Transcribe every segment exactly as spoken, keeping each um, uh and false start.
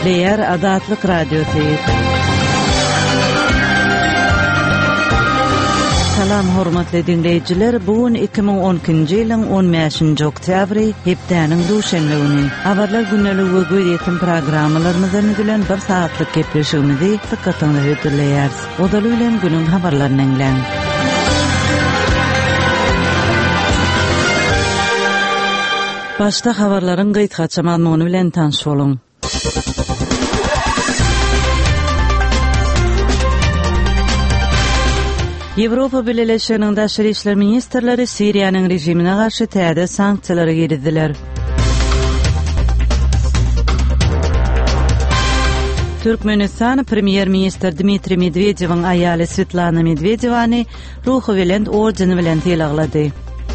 Leyer Azatlyk Radiosu. Salam hormatly dinleyijiler, bugun iki ming on ikinji ýylyň on beşinji oktýabry, hepdeniň duşanby güni. Habarlar günnälik we göýdýän programmalarymyzdan bilen bir saatlyk gepleşigimizi dikkatinizi ötürleýär. Odaly bilen günüň habarlaryny englen. Başda habarlaryň gyýtgaça mazmuny bilen tanış boluň. Ýewropa Birleşiginiň daşary işler ministrleri Siriýanyň rejimine garşy täze sanksiýalary girdiler. Türkmenistan Premier Minister Dmitri Medvedev'in aýaly Svetlana Medvedevany ruhy bilen ordeni bilen telaglady.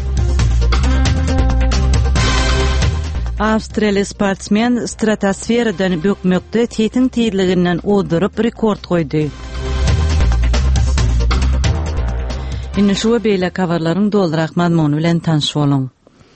Awstriýaly sportsmen stratosferadan bökmekde tetin tiyliginden odurup rekord goýdy. Indi şu beýle habarlaryň doldurak mazmuny bilen tanış boluň.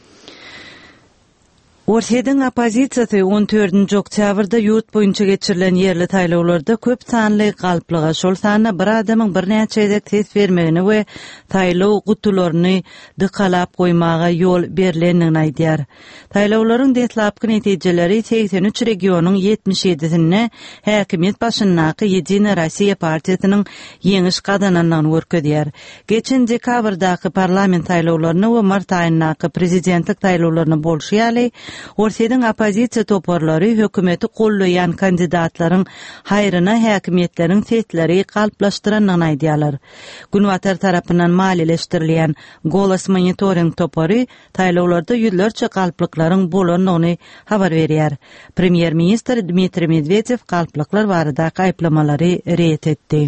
Ortadan opozisiýasy on dördünji oktýabrda ýurt boýunça geçirilen ýerli taýlawlarda köp sanly galplyga şol sany bir adamyň bir näçe ýerde tes bermegini we taýlaw gutularyny dykalap goýmaga ýol berilenini aýdýar. Taýlawlaryň detlapky netijeleri seksen üç regionyň ýetmiş ýedisinde häkimet başyndaky Ýedini Rossiýa partiýasynyň ýeňiş gadanandan görkezýär. Geçen dekabrdaky parlament taýlawlaryny we mart aýyndaky prezidentlik taýlawlaryny bolşýaly. Ortadan opozisiýa toparlary hökümeti gollaýan kandidatlaryň haýryna häkimetleriň setleri galplaşdyranyny aýdýarlar. Günwatar tarapyndan maliýeleşdirilýän Golas monitoring topary taýlawlarda ýüzlerçe galplyklaryň bolanyny habar berýär. Premier minister Dmitri Medvedev galplyklar barada gaýplamalary ret etdi.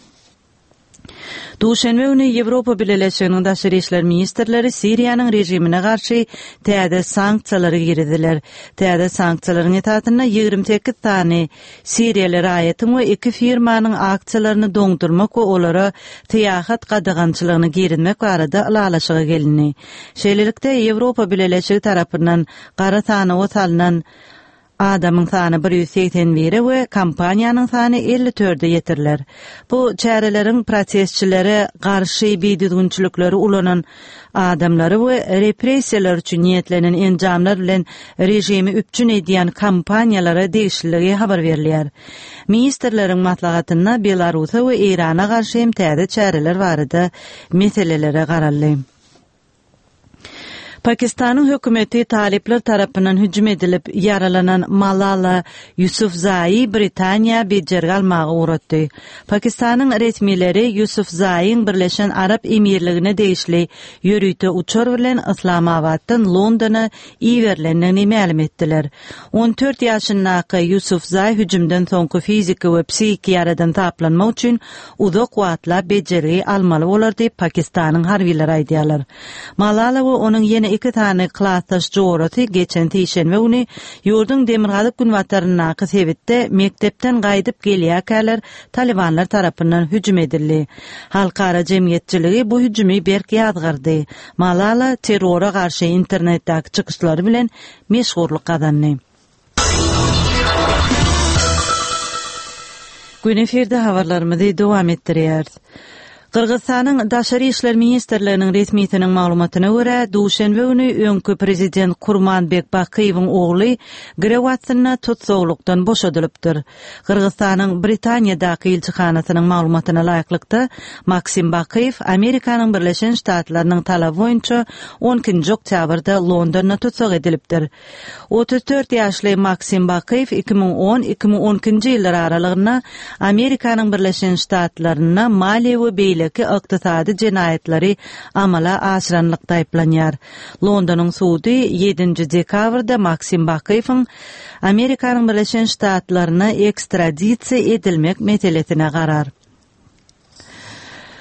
Duşanby güni Ýewropa Birleşiginiň daşary işler ministrleri Siriýanyň rejimine garşy täze sanksiýalary girdiler. Täze sanksiýalaryň etatyna ýygrimi sekiz tane Siriýaly raýatyň we iki firmanyň aksiýalaryny doňdurmak we olara tiýahat gadagançylygyny girinmek barada alalaşyga gelindi. Şeýlelikde Ýewropa Birleşigi tarapyndan gara sany otalynan adamyň sany bir ýüz seksen bir we kampaniýanyň sany elli dörde ýetirler. Bu çäreleriň prosesçilere garşy beýdüdünçilikleri ulanan adamlary we repressiýalar üçin niýetlenen enjamlar bilen rejimi üpçün edýän kampaniýalara degişligi habar berilýär. Ministrleriň maslahatyna Belarusa we Irana garşy hem täze çäreler barada meselelere garaldy. Pakistanyň hökümeti talipler tarapyndan hüjüm edilip yaralanan Malala Yousafzai Britaniýa bejerge almagy uğratdy. Pakistanyň resmileri Yousafzaiň Birleşen Arap Emirligine degişli ýörüýte uçar bilen Islamabaddan Londona iýerlenini ma'lum etdiler. on dört ýaşyndaky Yousafzai hüjümden soňky fiziki we psiki ýaradan taplanmak üçin uzak wagtlap bejerge almaly bolar diýip Pakistanyň harbiýleri aýdýarlar. Malala we onuň ýene iki tane klassdaş joğraty geçen tişenme güni ýurdun demirgalyk günwataryna sebitde mektepden gaýdyp gelýärler Talibanlar tarapyndan hüjüm edildi. Halkara jemgyýetçiligi bu hüjümi berki ýadgardy. Malala terrora garşy internetdäki çykyşlary bilen meşgurlyk gadandy. Gün eferde habarlarymyzy dowam etdirýär. Kırgızstanyň daşary işler ministrliginiň resmiýetiniň maglumatyna görä, duşanby güni öňkü prezident Kurmanbek Bakiýewiň ogly Grewatsyna tutsaglykdan boşadylypdyr. Kırgızstanyň Britaniýadaky elçihanasynyň maglumatyna laýyklykda Maksim Bakiýew Amerikanyň Birleşen Ştatlarynyň talaby boýunça on ikinji oktýabrda Londonda tutsak edilipdir. otuz dört ýaşly Maksim Bakiýew iki ming on - iki ming on ikinji ýyllar aralygyna Amerikanyň Birleşen Ştatlaryna maliýe we beýleki ykdysady jenaýetleri amala aşyranlykda aýplanýar. Londonyň sudy ýedinji dekabrda Maksim Bakiýewiň Amerikanyň Birleşen Ştatlaryna ekstradisiýa edilmek meselesine garar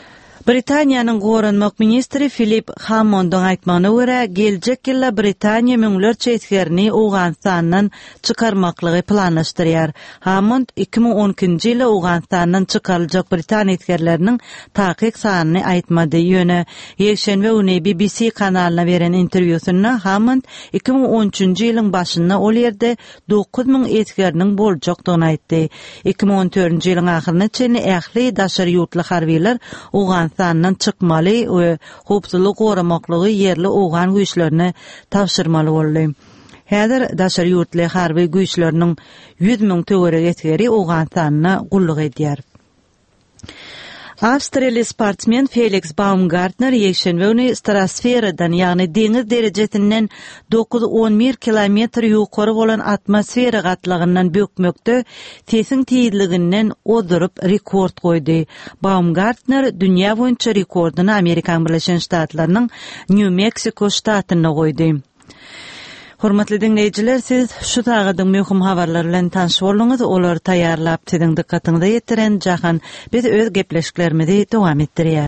Britaniýanyň Gorunmak ministri Philip Hammond'un aýtmagyna görä, geljek ýyla Britaniýa müňlerçe etgerini Awganistandan çykarmaklygy planlaşdyrýar. Hammond iki ming on ikinji ýyly Awganistandan çykaryljak Britaniýa etgerleriniň takyk sanyny aýtmady ýöne. Ýekşenbe güni B B C kanalyna beren interwýusynda Hammond iki ming on üçinji ýylyň başynda ol ýerde dokuz ming etgeriniň boljakdygyny aýtdy. iki ming on dördünji ýylyň ahyryna çenli ähli daşary ýurtly harbiler Awganistandan çykmaly we howpsuzlyk goramaklygy yerli Awgan güýçlerini tapşyrmaly boldy. Häzir daşary ýurtly harby güýçleriniň yüz ming töwerek etgeri Awganistana gulluk edýär. Avstraliýaly sportsmen Felix Baumgartner ýekşenbe güni stratosferadan, ýagny deňiz derejesinden dokuz on bir kilometr ýokary bolan atmosfera gatlygyndan bökmekde sesiň tiýizliginden odurup rekord goýdy. Baumgartner dünýä boýunça rekordyny Amerika Birleşen Ştatlarynyň New Mexico ştatyna goýdy. Hormatly dinleyijiler, siz şu tagadyň möhüm habarlar bilen tanış bolduňyz. Olar taýýarlap siziň dikkatiňize ýetiren jahan biz öz gepleşiklerimizi dowam etdirýär.